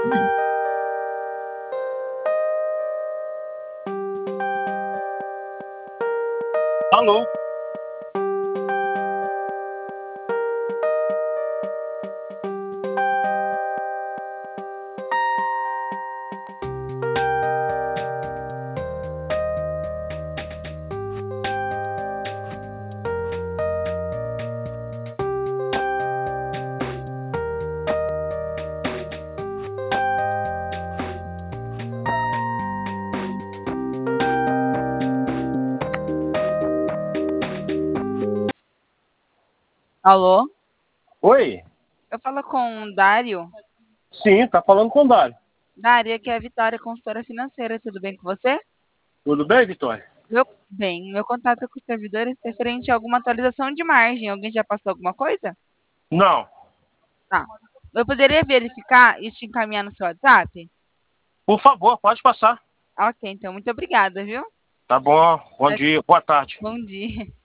Alô? Alô? Oi? Eu falo com o Dário. Sim, tá falando com o Dário. Dário, aqui é a Vitória, consultora financeira. Tudo bem com você? Tudo bem, Vitória? Meu contato com os servidores é referente a alguma atualização de margem. Alguém já passou alguma coisa? Não. Tá. Eu poderia verificar e te encaminhar no seu WhatsApp? Por favor, pode passar. Ok, então, muito obrigada, viu? Tá bom. Bom dia, boa tarde. Bom dia.